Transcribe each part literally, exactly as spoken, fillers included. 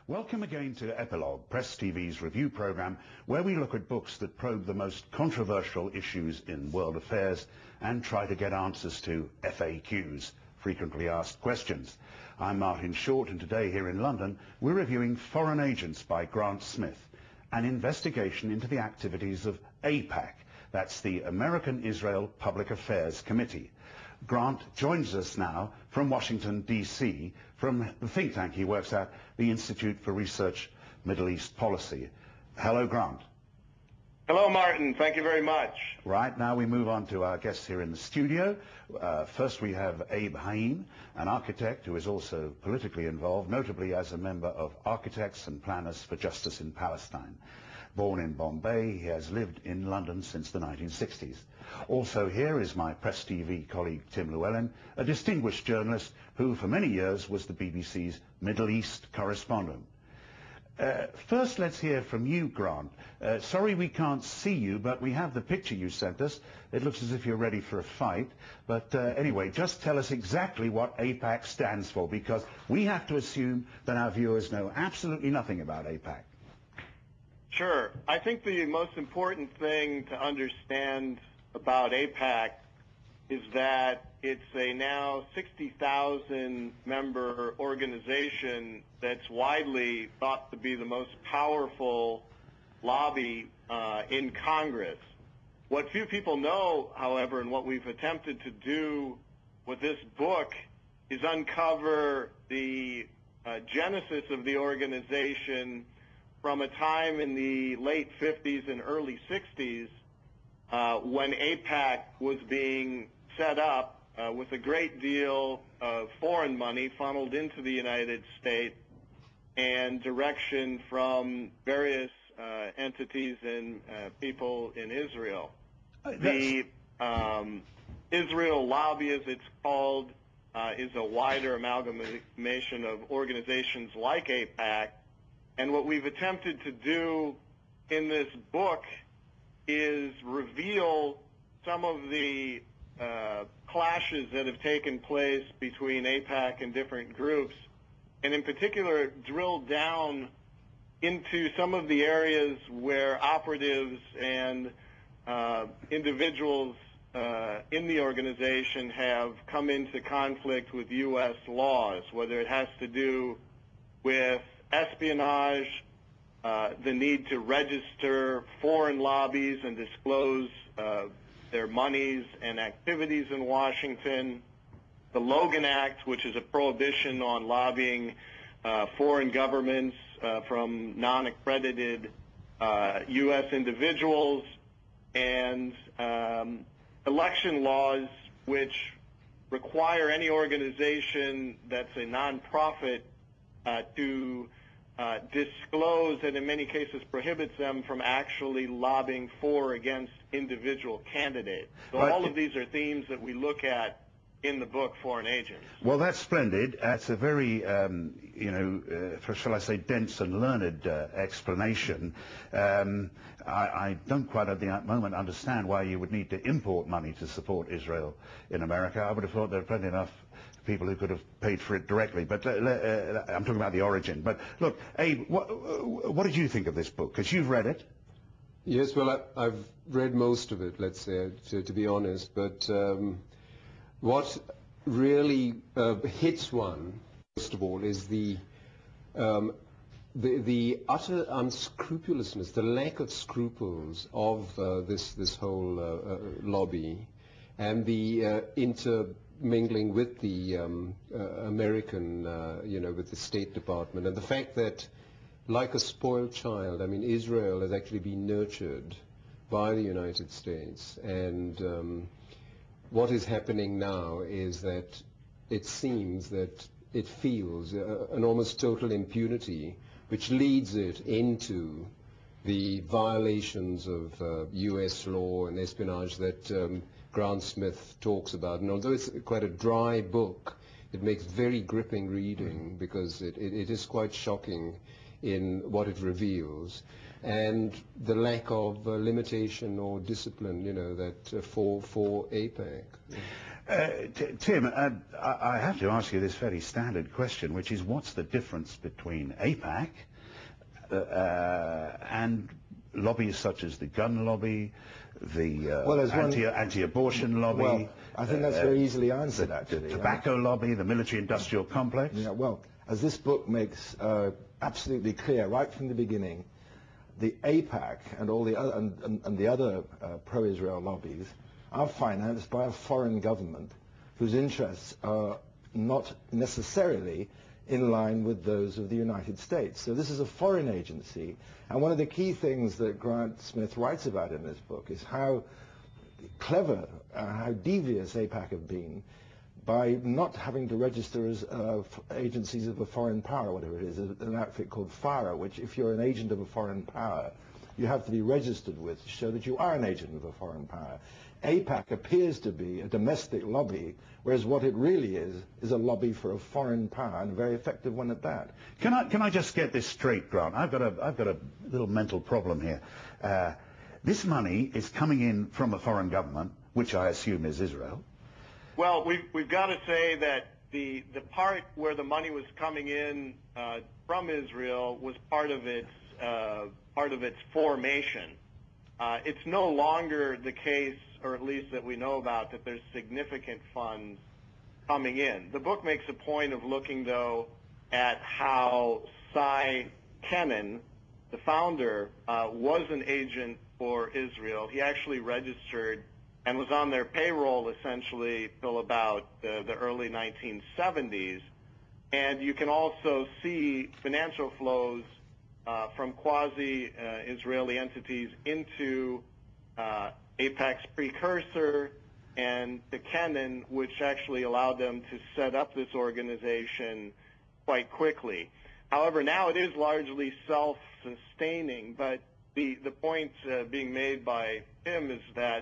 Welcome again to Epilogue, Press T V's review program, where we look at books that probe the most controversial issues in world affairs and try to get answers to F A Qs, frequently asked questions. I'm Martin Short, and today here in London, we're reviewing Foreign Agents by Grant Smith, an investigation into the activities of AIPAC, that's the American Israel Public Affairs Committee. Grant joins us now from Washington, D C, from the think tank he works at, the Institute for Research Middle East Policy. Hello, Grant. Hello, Martin. Thank you very much. Right, now we move on to our guests here in the studio. Uh, first we have Abe Haim, an architect who is also politically involved, notably as a member of Architects and Planners for Justice in Palestine. Born in Bombay, he has lived in London since the nineteen sixties. Also here is my Press T V colleague Tim Llewellyn, a distinguished journalist who for many years was the B B C's Middle East correspondent. Uh, first, let's hear from you, Grant. Uh, sorry we can't see you, but we have the picture you sent us. It looks as if you're ready for a fight. But uh, anyway, just tell us exactly what AIPAC stands for, because we have to assume that our viewers know absolutely nothing about AIPAC. Sure. I think the most important thing to understand about AIPAC is that it's a now sixty thousand member organization that's widely thought to be the most powerful lobby uh, in Congress. What few people know, however, and what we've attempted to do with this book is uncover the uh, genesis of the organization from a time in the late fifties and early sixties uh, when AIPAC was being set up uh, with a great deal of foreign money funneled into the United States and direction from various uh, entities and uh, people in Israel. Uh, the um, Israel Lobby, as it's called, uh, is a wider amalgamation of organizations like AIPAC. And what we've attempted to do in this book is reveal some of the uh, clashes that have taken place between AIPAC and different groups, and in particular drill down into some of the areas where operatives and uh, individuals uh, in the organization have come into conflict with U S laws, whether it has to do with espionage, uh, the need to register foreign lobbies and disclose uh, their monies and activities in Washington, the Logan Act, which is a prohibition on lobbying uh, foreign governments uh, from non-accredited uh, U S individuals, and um, election laws which require any organization that's a nonprofit uh, to Uh, disclose, and in many cases prohibits them from actually lobbying for or against individual candidates. So right. All of these are themes that we look at in the book Foreign Agents. Well, that's splendid. That's a very, um, you know, uh, for, shall I say, dense and learned uh, explanation. Um, I, I don't quite at the moment understand why you would need to import money to support Israel in America. I would have thought there were plenty enough people who could have paid for it directly, but uh, uh, I'm talking about the origin. But look, Abe, what, uh, what did you think of this book? Because you've read it. Yes, well, I, I've read most of it, let's say, to, to be honest. But um, what really uh, hits one, first of all, is the, um, the the utter unscrupulousness, the lack of scruples of uh, this this whole uh, uh, lobby, and the uh, inter mingling with the um, uh, American, uh, you know, with the State Department, and the fact that, like a spoiled child, I mean, Israel has actually been nurtured by the United States, and um, what is happening now is that it seems that it feels uh, an almost total impunity, which leads it into the violations of uh, U S law and espionage that um, Grant Smith talks about. And although it's quite a dry book, it makes very gripping reading, because it, it, it is quite shocking in what it reveals, and the lack of uh, limitation or discipline, you know, that uh, for for AIPAC. Uh, t- Tim, uh, I-, I have to ask you this very standard question, which is what's the difference between AIPAC uh, uh, and lobbies such as the gun lobby, the uh, well, anti- one, anti-abortion lobby? Well, I think that's uh, very easily answered, the, actually. the tobacco I mean, lobby, the military-industrial complex? Yeah, well, as this book makes uh, absolutely clear right from the beginning, the AIPAC and all the other, and, and, and the other uh, pro-Israel lobbies are financed by a foreign government whose interests are not necessarily in line with those of the United States. So this is a foreign agency, and one of the key things that Grant Smith writes about in this book is how clever, uh, how devious AIPAC have been by not having to register as uh, agencies of a foreign power, whatever it is, an outfit called FARA, which if you're an agent of a foreign power, you have to be registered with to show that you are an agent of a foreign power. AIPAC appears to be a domestic lobby, whereas what it really is is a lobby for a foreign power, and a very effective one at that. Can I can I just get this straight, Grant? I've got a I've got a little mental problem here. Uh, this money is coming in from a foreign government, which I assume is Israel. Well, we've we've got to say that the the part where the money was coming in uh, from Israel was part of its uh, part of its formation. Uh, it's no longer the case, or at least that we know about, that there's significant funds coming in. The book makes a point of looking, though, at how Cy Kennan, the founder, uh, was an agent for Israel. He actually registered and was on their payroll essentially till about the, the early nineteen seventies. And you can also see financial flows uh, from quasi-Israeli uh, entities into uh, AIPAC's precursor and to Kennan, which actually allowed them to set up this organization quite quickly. However, now it is largely self-sustaining, but the, the point uh, being made by Tim is that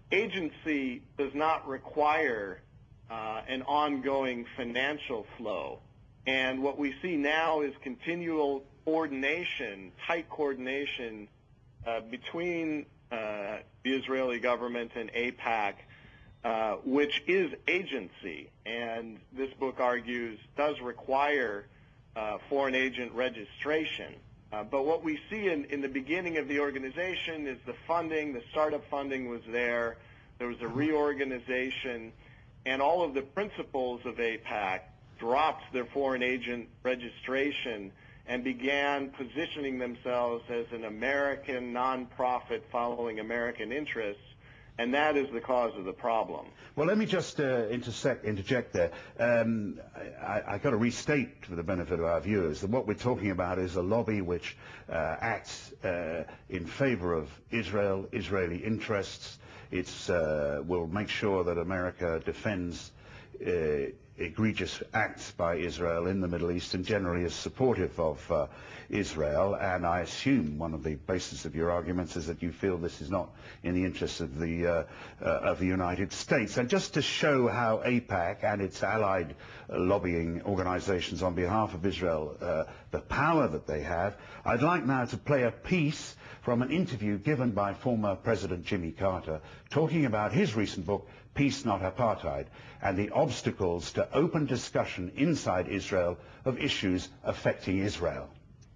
agency does not require uh, an ongoing financial flow. And what we see now is continual coordination, tight coordination uh, between uh, the Israeli government and AIPAC, uh, which is agency. And this book argues does require uh, foreign agent registration. Uh, but what we see in, in the beginning of the organization is the funding, the startup funding was there, there was a reorganization, and all of the principals of AIPAC dropped their foreign agent registration and began positioning themselves as an American nonprofit following American interests, and that is the cause of the problem. Well, let me just uh, intersect, interject there. Um, I, I got to restate for the benefit of our viewers that what we're talking about is a lobby which uh, acts uh, in favor of Israel, Israeli interests. It uh, will make sure that America defends uh, egregious acts by Israel in the Middle East and generally is supportive of uh, Israel. And I assume one of the basis of your arguments is that you feel this is not in the interests of the uh, uh, of the United States. And just to show how AIPAC and its allied uh, lobbying organizations on behalf of Israel, uh, the power that they have, I'd like now to play a piece from an interview given by former President Jimmy Carter talking about his recent book, Peace Not Apartheid, and the obstacles to open discussion inside Israel of issues affecting Israel.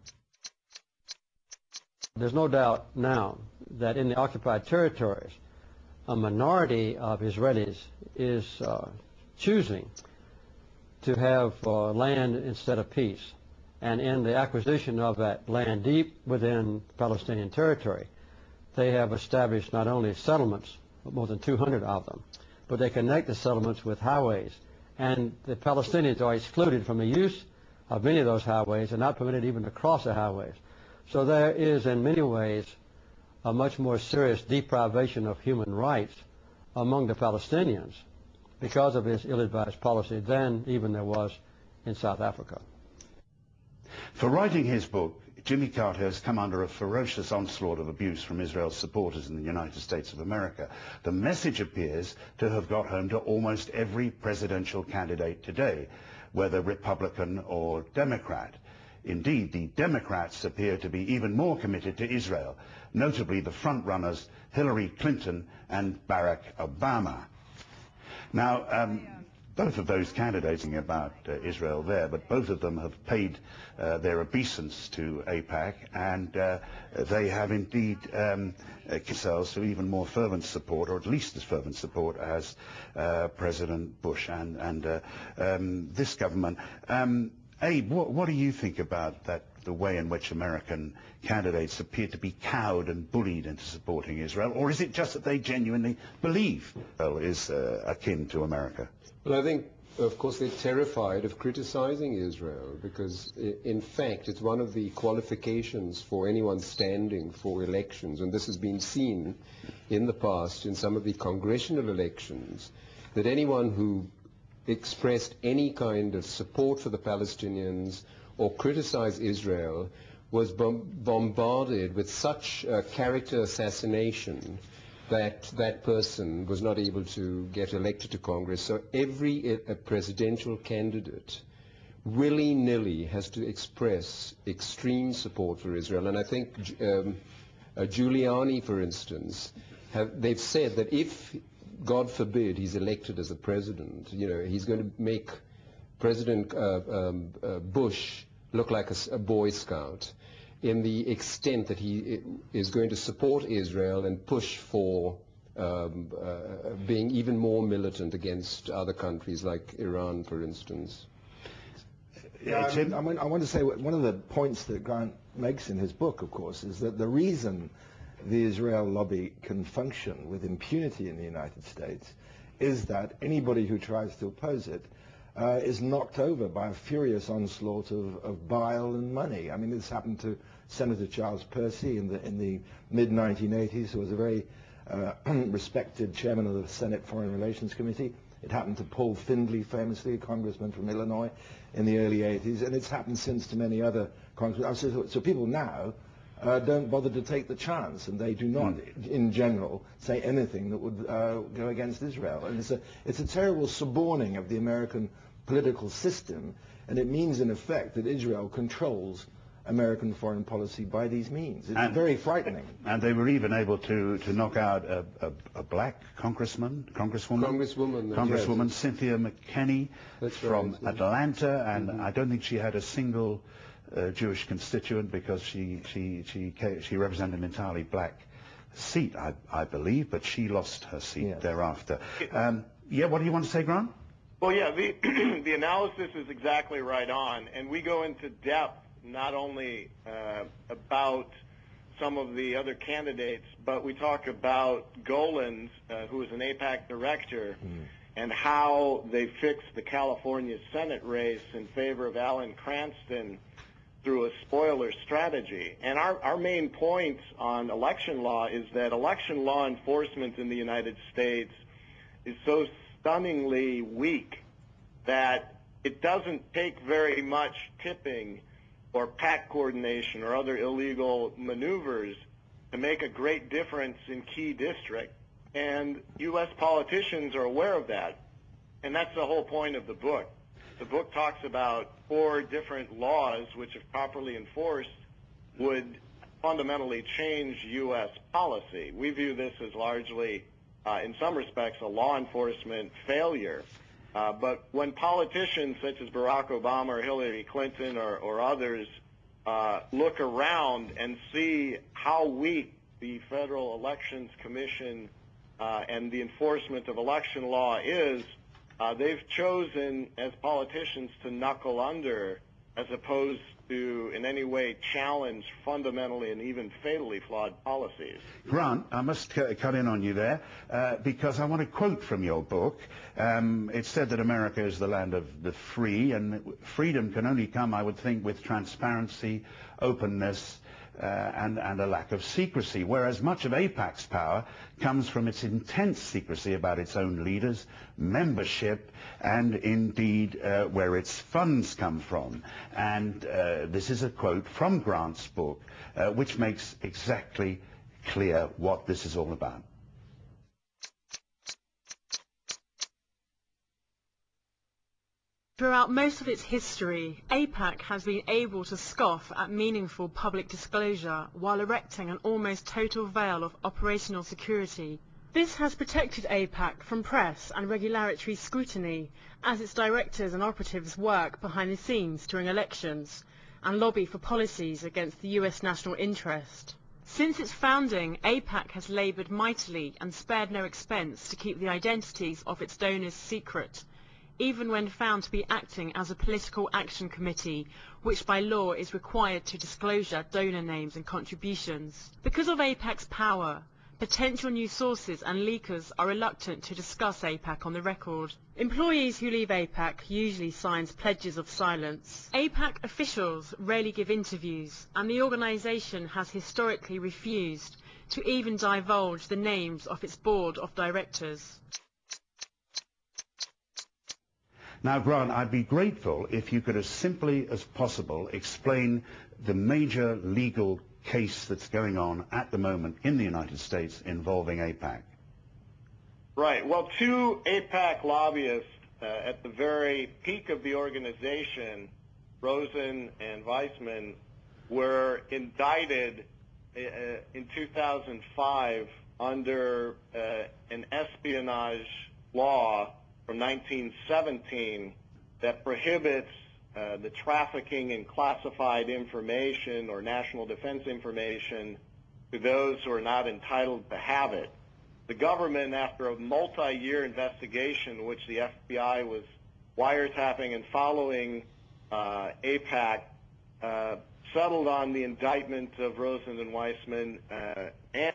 There's no doubt now that in the occupied territories, a minority of Israelis is uh, choosing to have uh, land instead of peace. And in the acquisition of that land deep within Palestinian territory, they have established not only settlements, more than two hundred of them, but they connect the settlements with highways. And the Palestinians are excluded from the use of many of those highways and not permitted even to cross the highways. So there is, in many ways, a much more serious deprivation of human rights among the Palestinians because of this ill-advised policy than even there was in South Africa. For writing his book, Jimmy Carter has come under a ferocious onslaught of abuse from Israel's supporters in the United States of America. The message appears to have got home to almost every presidential candidate today, whether Republican or Democrat. Indeed, the Democrats appear to be even more committed to Israel, notably the front-runners Hillary Clinton and Barack Obama. Now, um, both of those candidates about uh, Israel there, but both of them have paid uh, their obeisance to AIPAC, and uh, they have indeed um, uh, themselves to even more fervent support, or at least as fervent support as uh, President Bush and, and uh, um, this government. Um, Abe, what, what do you think about that, the way in which American candidates appear to be cowed and bullied into supporting Israel, or is it just that they genuinely believe Israel is uh, akin to America? Well, I think, of course, they're terrified of criticizing Israel because, in fact, it's one of the qualifications for anyone standing for elections, and this has been seen in the past in some of the congressional elections, that anyone who expressed any kind of support for the Palestinians or criticized Israel was bom- bombarded with such uh, character assassination that that person was not able to get elected to Congress. So every uh, presidential candidate willy-nilly has to express extreme support for Israel. And I think um, uh, Giuliani, for instance, have, they've said that if, God forbid, he's elected as a president, you know, he's going to make President uh, um, uh, Bush look like a, a Boy Scout, in the extent that he is going to support Israel and push for um, uh, being even more militant against other countries like Iran, for instance. Yeah, I, mean, I, mean, I want to say one of the points that Grant makes in his book, of course, is that the reason the Israel lobby can function with impunity in the United States is that anybody who tries to oppose it Uh, is knocked over by a furious onslaught of, of bile and money. I mean, this happened to Senator Charles Percy in the in the mid nineteen eighties, who was a very uh, respected chairman of the Senate Foreign Relations Committee. It happened to Paul Findley, famously, a congressman from Illinois, in the early eighties, and it's happened since to many other congressmen. So, so people now uh, don't bother to take the chance, and they do not, mm. in general, say anything that would uh, go against Israel. And it's a it's a terrible suborning of the American political system, and it means in effect that Israel controls American foreign policy by these means. It's and, very frightening. And they were even able to, to knock out a, a, a black congressman, congresswoman, Congresswoman, congresswoman yes. Cynthia McKinney That's from right, Atlanta, and mm-hmm. I don't think she had a single uh, Jewish constituent because she she she she represented an entirely black seat, I, I believe, but she lost her seat yes. thereafter. Um, yeah, what do you want to say, Grant? Well, yeah, the, the analysis is exactly right on, and we go into depth not only uh, about some of the other candidates, but we talk about Golans, uh, who is an AIPAC director, mm. and how they fixed the California Senate race in favor of Alan Cranston through a spoiler strategy. And our, our main point on election law is that election law enforcement in the United States is so stunningly weak that it doesn't take very much tipping or pack coordination or other illegal maneuvers to make a great difference in key districts. And U S politicians are aware of that. And that's the whole point of the book. The book talks about four different laws which, if properly enforced, would fundamentally change U S policy. We view this as largely Uh, in some respects, a law enforcement failure. Uh, but when politicians such as Barack Obama or Hillary Clinton or, or others uh, look around and see how weak the Federal Elections Commission uh, and the enforcement of election law is, uh, they've chosen as politicians to knuckle under as opposed to in any way challenge fundamentally and even fatally flawed policies. Grant, I must c- cut in on you there uh, because I want to quote from your book. Um, it said that America is the land of the free, and freedom can only come, I would think, with transparency, openness, Uh, and, and a lack of secrecy, whereas much of AIPAC's power comes from its intense secrecy about its own leaders, membership, and indeed uh, where its funds come from. And uh, this is a quote from Grant's book, uh, which makes exactly clear what this is all about. Throughout most of its history, AIPAC has been able to scoff at meaningful public disclosure while erecting an almost total veil of operational security This has protected AIPAC from press and regulatory scrutiny as its directors and operatives work behind the scenes during elections and lobby for policies against the U S national interest. Since its founding, AIPAC has laboured mightily and spared no expense to keep the identities of its donors secret, even when found to be acting as a political action committee, which by law is required to disclosure donor names and contributions. Because of AIPAC's power, potential new sources and leakers are reluctant to discuss AIPAC on the record. Employees who leave AIPAC usually sign pledges of silence. AIPAC officials rarely give interviews, and the organisation has historically refused to even divulge the names of its board of directors. Now, Grant, I'd be grateful if you could, as simply as possible, explain the major legal case that's going on at the moment in the United States involving AIPAC. Right. Well, two AIPAC lobbyists uh, at the very peak of the organization, Rosen and Weissman, were indicted uh, in two thousand five under uh, an espionage law from nineteen seventeen that prohibits uh, the trafficking in classified information or national defense information to those who are not entitled to have it. The government, after a multi-year investigation in which the F B I was wiretapping and following uh, AIPAC, uh, settled on the indictment of Rosen and Weissman uh, and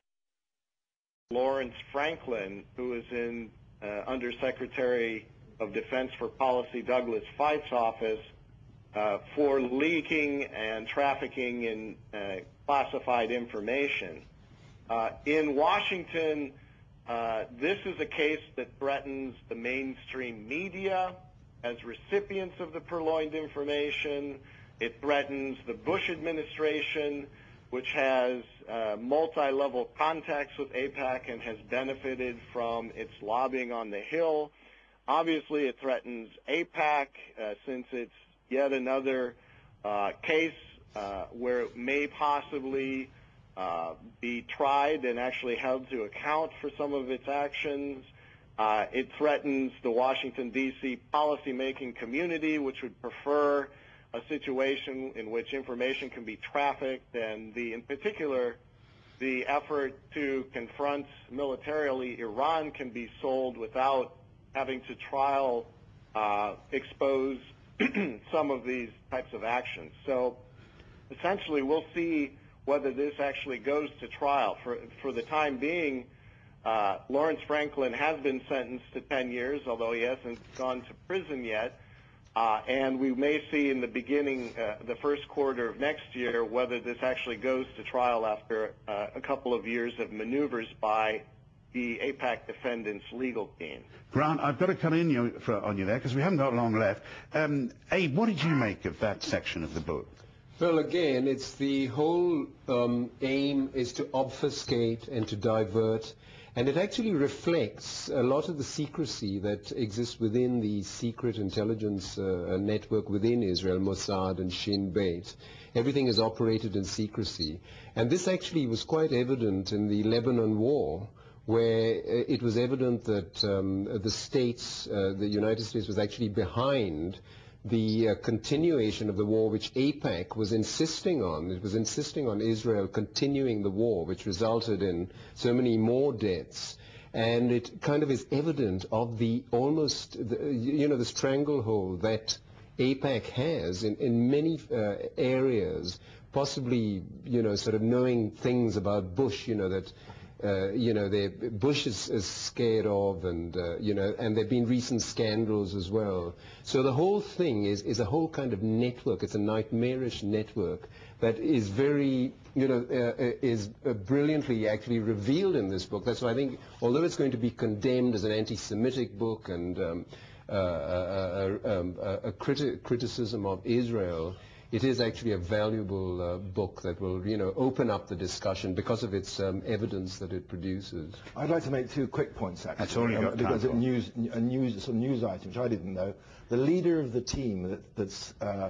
Lawrence Franklin, who is in uh, Undersecretary of Defense for Policy Douglas Fife's office, uh, for leaking and trafficking in uh, classified information. Uh, in Washington, uh, this is a case that threatens the mainstream media as recipients of the purloined information. It threatens the Bush administration, which has uh, multi-level contacts with AIPAC and has benefited from its lobbying on the Hill. Obviously, it threatens AIPAC uh, since it's yet another uh, case uh, where it may possibly uh, be tried and actually held to account for some of its actions. Uh, it threatens the Washington, D C policymaking community, which would prefer a situation in which information can be trafficked, and the, in particular, the effort to confront militarily Iran can be sold without having to trial uh, expose some of these types of actions. So essentially, we'll see whether this actually goes to trial. For, for the time being, uh, Lawrence Franklin has been sentenced to ten years, although he hasn't gone to prison yet. Uh, and we may see in the beginning, uh, the first quarter of next year, whether this actually goes to trial after uh, a couple of years of maneuvers by the AIPAC defendants' legal team. Grant, I've got to come in you, for, on you there because we haven't got long left. Um, Abe, what did you make of that section of the book? Well, again, it's the whole um, aim is to obfuscate and to divert, and it actually reflects a lot of the secrecy that exists within the secret intelligence uh, network within Israel, Mossad and Shin Bet. Everything is operated in secrecy. And this actually was quite evident in the Lebanon War, where it was evident that um, the states, uh, the United States, was actually behind the uh, continuation of the war, which AIPAC was insisting on. It was insisting on Israel continuing the war, which resulted in so many more deaths. And it kind of is evident of the almost, the, you know, the stranglehold that AIPAC has in, in many uh, areas, possibly, you know, sort of knowing things about Bush, you know, that Uh, you know, Bush is, is scared of, and, uh, you know, and there have been recent scandals as well. So the whole thing is, is a whole kind of network. It's a nightmarish network that is very, you know, uh, is uh, brilliantly actually revealed in this book. That's why I think, although it's going to be condemned as an anti-Semitic book and um, uh, a, a, a, a criti criticism of Israel, it is actually a valuable uh, book that will, you know, open up the discussion because of its um, evidence that it produces. I'd like to make two quick points, actually. That's all you got um, because time for. a news, a news, some news item which I didn't know. The leader of the team that, that's uh,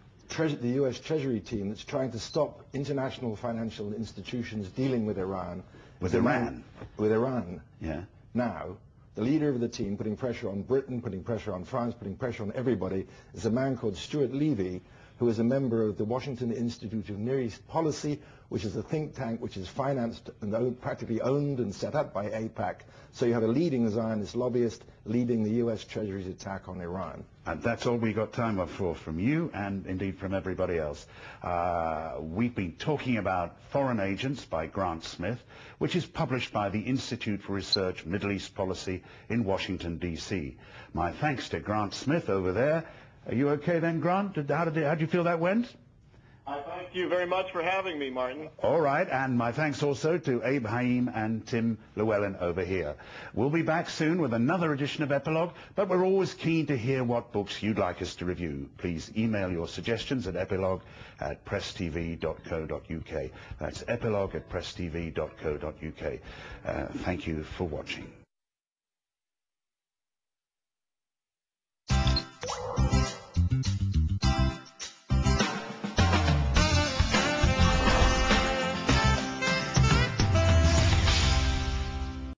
the U S Treasury team that's trying to stop international financial institutions dealing with Iran With the Iran. man- With Iran. Yeah. Now, the leader of the team, putting pressure on Britain, putting pressure on France, putting pressure on everybody, is a man called Stuart Levy, who is a member of the Washington Institute of Near East Policy, which is a think tank which is financed and owned, practically owned and set up by AIPAC. So you have a leading Zionist lobbyist leading the U S Treasury's attack on Iran. And that's all we got time for from you and indeed from everybody else. Uh, we've been talking about Foreign Agents by Grant Smith, which is published by the Institute for Research Middle East Policy in Washington, D C. My thanks to Grant Smith over there. Are you okay then, Grant? Did, how, did, how did you feel that went? I thank you very much for having me, Martin. All right, and my thanks also to Abe Haim and Tim Llewellyn over here. We'll be back soon with another edition of Epilogue, but we're always keen to hear what books you'd like us to review. Please email your suggestions at epilogue at press t v dot co dot u k. That's epilogue at press t v dot co dot u k. Uh, thank you for watching.